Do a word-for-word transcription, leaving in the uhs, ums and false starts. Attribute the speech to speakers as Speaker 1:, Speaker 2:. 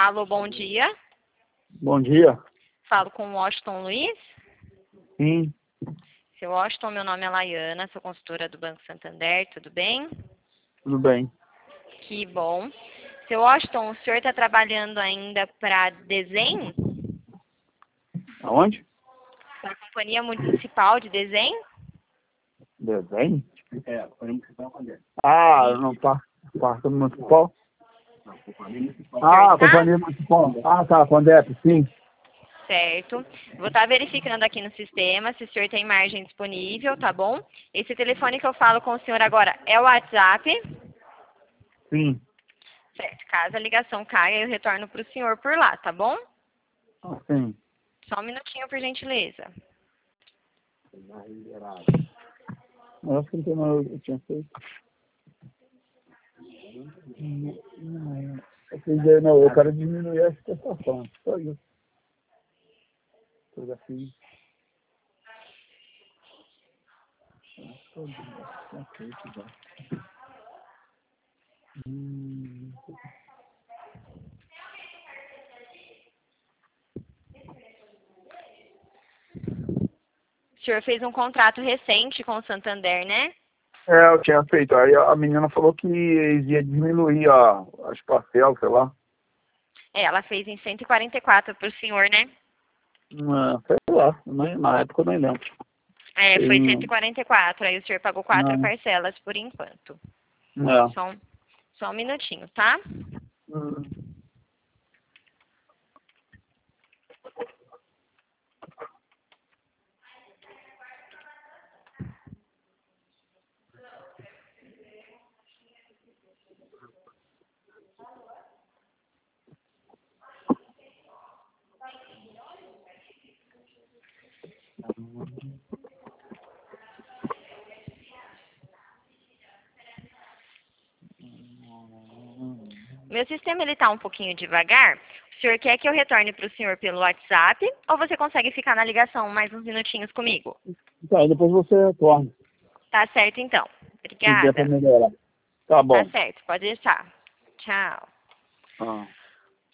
Speaker 1: Alô, bom dia.
Speaker 2: Bom dia.
Speaker 1: Falo com o Washington Luiz.
Speaker 2: Sim,
Speaker 1: Seu Washington, meu nome é Laiana, sou consultora do Banco Santander, tudo bem?
Speaker 2: tudo bem.
Speaker 1: Que bom. Seu Washington, o senhor está trabalhando ainda para desenho?
Speaker 2: Aonde?
Speaker 1: Para a Companhia Municipal de Desenho?
Speaker 2: Desenho? É, a Companhia Municipal quando é? Ah, não tá. Parque Municipal? Não, Companhia Municipal. Ah,
Speaker 1: Tá?
Speaker 2: Companhia Municipal. Ah, tá, Condep, sim.
Speaker 1: Certo. Vou estar verificando aqui no sistema se o senhor tem margem disponível, tá bom? Esse telefone que eu falo com o senhor agora é o WhatsApp.
Speaker 2: Sim.
Speaker 1: Certo. Caso a ligação caia, eu retorno para o senhor por lá, tá bom?
Speaker 2: Ah, sim.
Speaker 1: Só um minutinho, por gentileza.
Speaker 2: Eu acho que não tem mais, eu tinha feito. Não, não, eu quis dizer, não, eu quero diminuir a exportação. Só isso. Coisa assim. Tinha feito já. Hum.
Speaker 1: O senhor fez um contrato recente com o Santander, né?
Speaker 2: É, eu tinha feito. Aí a menina falou que ia diminuir a, as parcelas, sei lá.
Speaker 1: É, ela fez em cento e quarenta e quatro para o senhor, né?
Speaker 2: Ah, sei lá, nem, na época eu nem lembro.
Speaker 1: É, foi
Speaker 2: Tem,
Speaker 1: cento e quarenta e quatro. Aí o senhor pagou quatro
Speaker 2: não,
Speaker 1: parcelas por enquanto.
Speaker 2: é.
Speaker 1: Só um, só um minutinho, tá?
Speaker 2: Hum.
Speaker 1: Meu sistema ele tá um pouquinho devagar. O senhor quer que eu retorne para o senhor pelo WhatsApp ou você consegue ficar na ligação mais uns minutinhos comigo?
Speaker 2: Então, aí depois você retorna,
Speaker 1: Tá certo, então.
Speaker 2: se der pra
Speaker 1: Obrigada.
Speaker 2: melhorar. Tá
Speaker 1: Tá
Speaker 2: bom.
Speaker 1: certo, pode deixar. Tchau.
Speaker 2: Ah.